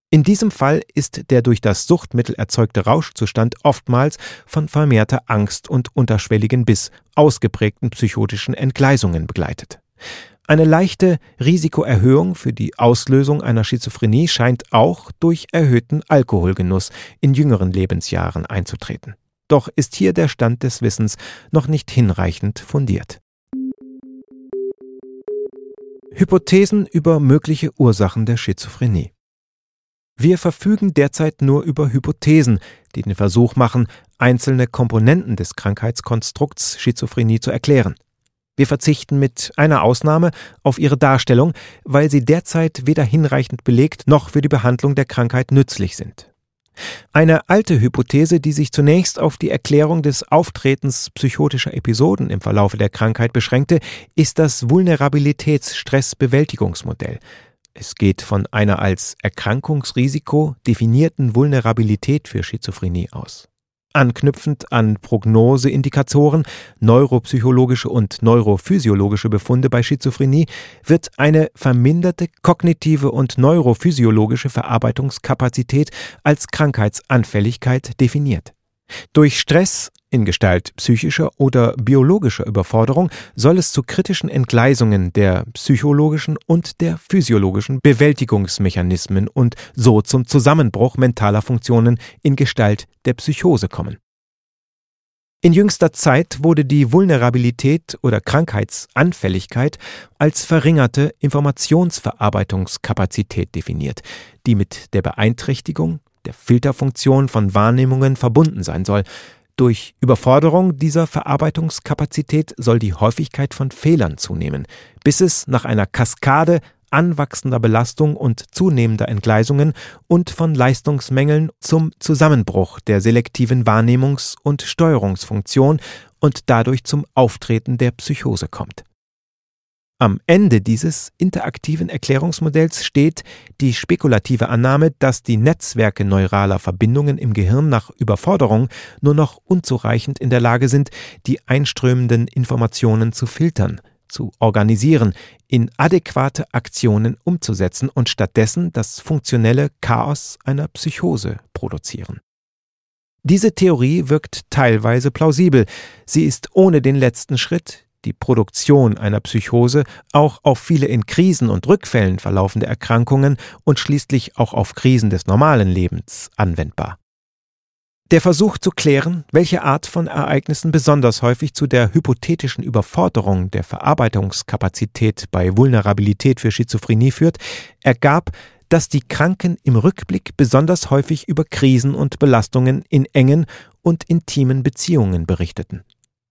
In diesem Fall ist der durch das Suchtmittel erzeugte Rauschzustand oftmals von vermehrter Angst und unterschwelligen bis ausgeprägten psychotischen Entgleisungen begleitet. Eine leichte Risikoerhöhung für die Auslösung einer Schizophrenie scheint auch durch erhöhten Alkoholgenuss in jüngeren Lebensjahren einzutreten. Doch ist hier der Stand des Wissens noch nicht hinreichend fundiert. Hypothesen über mögliche Ursachen der Schizophrenie. Wir verfügen derzeit nur über Hypothesen, die den Versuch machen, einzelne Komponenten des Krankheitskonstrukts Schizophrenie zu erklären. Wir verzichten mit einer Ausnahme auf ihre Darstellung, weil sie derzeit weder hinreichend belegt noch für die Behandlung der Krankheit nützlich sind. Eine alte Hypothese, die sich zunächst auf die Erklärung des Auftretens psychotischer Episoden im Verlaufe der Krankheit beschränkte, ist das Vulnerabilitäts-Stress-Bewältigungsmodell. Es geht von einer als Erkrankungsrisiko definierten Vulnerabilität für Schizophrenie aus. Anknüpfend an Prognoseindikatoren, neuropsychologische und neurophysiologische Befunde bei Schizophrenie wird eine verminderte kognitive und neurophysiologische Verarbeitungskapazität als Krankheitsanfälligkeit definiert. Durch Stress in Gestalt psychischer oder biologischer Überforderung soll es zu kritischen Entgleisungen der psychologischen und der physiologischen Bewältigungsmechanismen und so zum Zusammenbruch mentaler Funktionen in Gestalt der Psychose kommen. In jüngster Zeit wurde die Vulnerabilität oder Krankheitsanfälligkeit als verringerte Informationsverarbeitungskapazität definiert, die mit der Beeinträchtigung der Filterfunktion von Wahrnehmungen verbunden sein soll. Durch Überforderung dieser Verarbeitungskapazität soll die Häufigkeit von Fehlern zunehmen, bis es nach einer Kaskade anwachsender Belastung und zunehmender Entgleisungen und von Leistungsmängeln zum Zusammenbruch der selektiven Wahrnehmungs- und Steuerungsfunktion und dadurch zum Auftreten der Psychose kommt. Am Ende dieses interaktiven Erklärungsmodells steht die spekulative Annahme, dass die Netzwerke neuraler Verbindungen im Gehirn nach Überforderung nur noch unzureichend in der Lage sind, die einströmenden Informationen zu filtern, zu organisieren, in adäquate Aktionen umzusetzen und stattdessen das funktionelle Chaos einer Psychose produzieren. Diese Theorie wirkt teilweise plausibel. Sie ist ohne den letzten Schritt, die Produktion einer Psychose, auch auf viele in Krisen und Rückfällen verlaufende Erkrankungen und schließlich auch auf Krisen des normalen Lebens anwendbar. Der Versuch zu klären, welche Art von Ereignissen besonders häufig zu der hypothetischen Überforderung der Verarbeitungskapazität bei Vulnerabilität für Schizophrenie führt, ergab, dass die Kranken im Rückblick besonders häufig über Krisen und Belastungen in engen und intimen Beziehungen berichteten.